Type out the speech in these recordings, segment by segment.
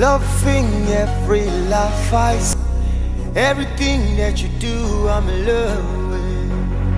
Loving every laugh I see. Everything that you do, I'm in love with.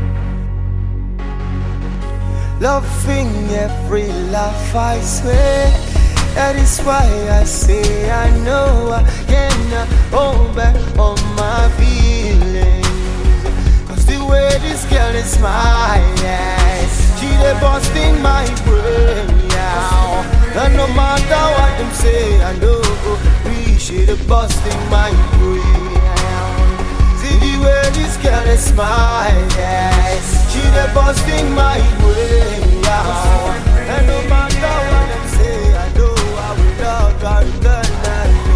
Loving every laugh I swear. That is why I say I know I cannot hold back on my feelings. Cause the way this girl is smiling, she dey busting my brain now. And no matter what them say, I know she dey busting my brain. See the way this girl is smiling, she dey busting my brain now. And no matter what them say, I know I will love her eternally.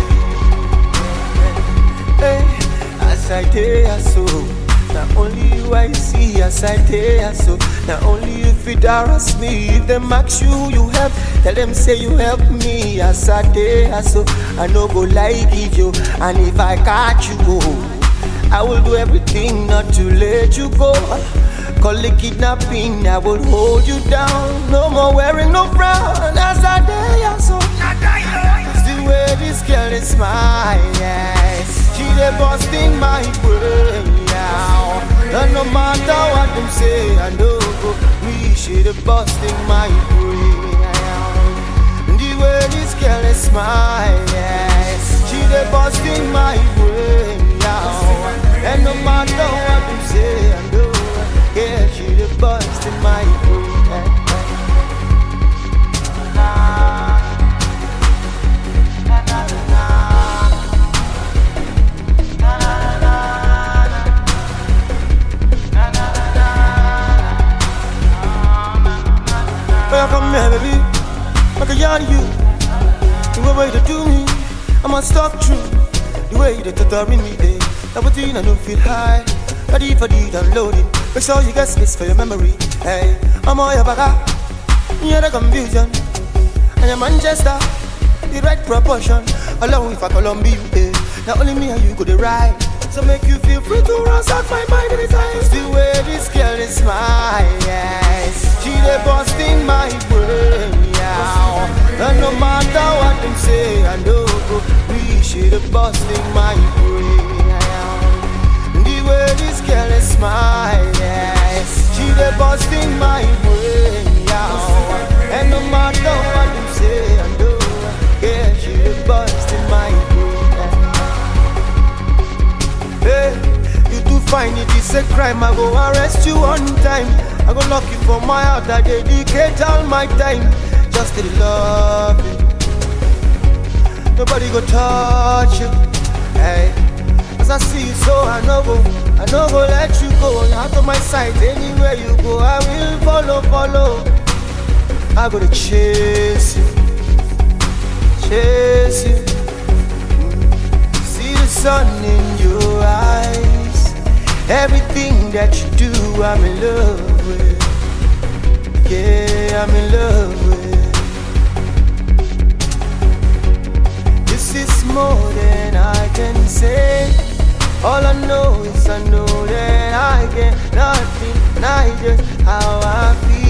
Hey, as I tell so, not only you I see, as I tell so. Not only you fit harass me, if them ask you you help, tell them say you help me. As I tell so, I no go lie give you, and if I catch you go, I will do everything not to let you go. Call it kidnapping, I will hold you down. No more wearing no frown. As I tell so, it's the way this girl is smiling. She dey busting my brain now. And no matter what them say, I know we should have busting my brain. The way this girl is smiling, she dey busting my brain now. And no matter what them say, I know, yeah, she dey busting my brain. Come here, baby, I can yarn you. The way to do me, I must talk true. The way that you're doing me, eh? Everything I don't feel high. Ready for the downloading. Make sure you get space for your memory. Hey, I'm all your baga. You're the confusion. And your Manchester, the right proportion. Along with a Columbia, eh? Not only me and you go the right. So make you feel free to ransack my mind anytime. It's the way this girl is smiling. She dey busting my brain now. And no matter what them say, I know we should have busting my brain now. The way this girl is smiling, she dey busting my brain now. And no matter what them say, I know, yeah, she dey busting my brain. Hey, you do find it is a crime, I go arrest you on time. I go lock you for my heart, I dedicate all my time just to love you. Nobody go touch you. Hey, as I see you, so I no go let you go. You're out of my sight, anywhere you go, I will follow. I gotta chase you. See the sun in your eyes. Everything that you do, I'm in love with. Yeah, I'm in love with. This is more than I can say. All I know is I know that I cannot deny just how I feel.